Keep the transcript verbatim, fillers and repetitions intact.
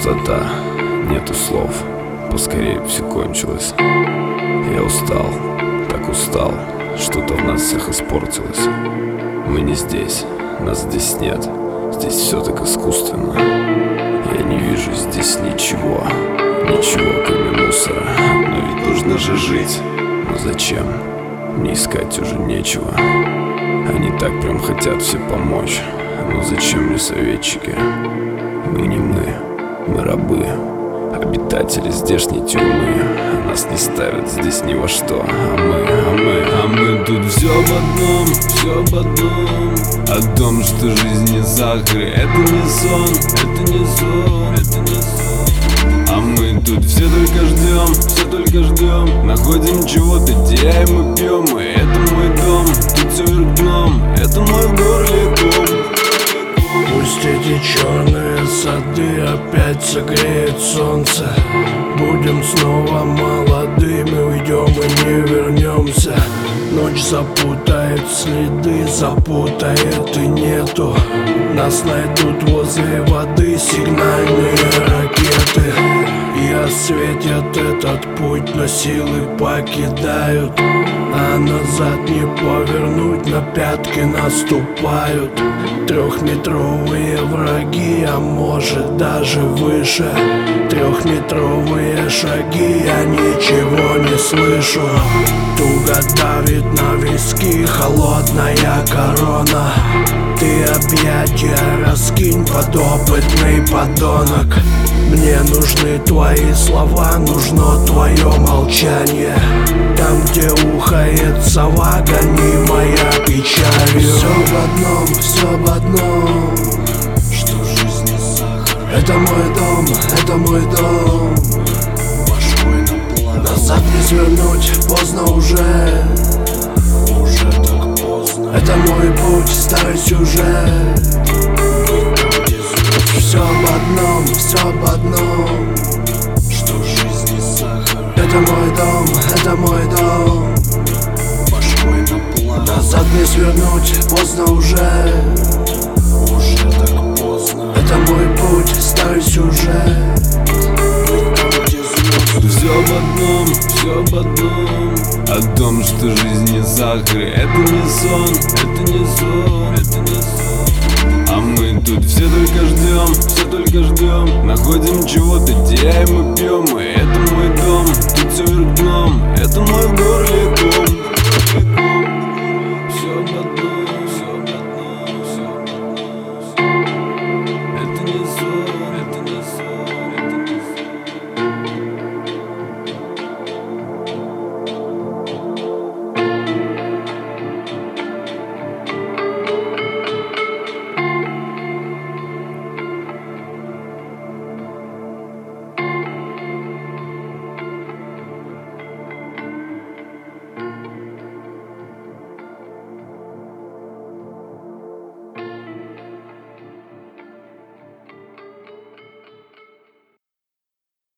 пустота, нету слов, поскорее все кончилось. Я устал, так устал, что-то в нас всех испортилось. Мы не здесь, нас здесь нет, здесь все так искусственно. Я не вижу здесь ничего, ничего кроме мусора. Но ведь нужно же жить, но зачем? Мне искать уже нечего. Они так прям хотят все помочь. Но зачем мне советчики? Мы не мы, мы рабы, обитатели здешней тюрьмы. Нас не ставят здесь ни во что. А мы, а мы, а мы тут все об одном, все об одном. О том, что жизнь не сахар, это не сон, это не сон, это не сон. А мы тут все только ждем, все только ждем. Находим чего-то, теряем и пьем. И это мой дом, тут все вверх дном. Это мой в горле ком. Пусть эти черные сады опять согреет солнце. Будем снова молодыми, уйдем и не вернемся. Ночь запутает следы, запутает и нету. Нас найдут возле воды сигнальные ракеты и осветят этот путь, но силы покидают. А назад не повернуть, на пятки наступают. Трехметровые враги, а может даже выше. Трехметровые шаги, я ничего не слышу. Туго давит на виски холодная корона. Ты объятия раскинь, подопытный подонок. Мне нужны твои слова, нужно твое молчание. Там, где ухает сова, гонимая печалью. Все в одном, все в одном, что жизнь не сахар. Это мой дом, это мой дом. Башкой на план. Назад не свернуть, поздно уже. Уже так поздно. Это мой путь, старый сюжет. Все об одном, все об одном, что жизнь не сахар. Это мой дом, это мой дом. Башкой на план. Назад не свернуть, поздно уже. Уже так поздно. Это мой путь, старый сюжет. Все об одном, все об одном. О том, что жизнь не сахар. Это не сон, это не сон, это не сон. А мы тут все только ждем, все только ждем. Находим чего-то, теряем и пьем. И это мой дом, тут все вверх дном. Это мой в горле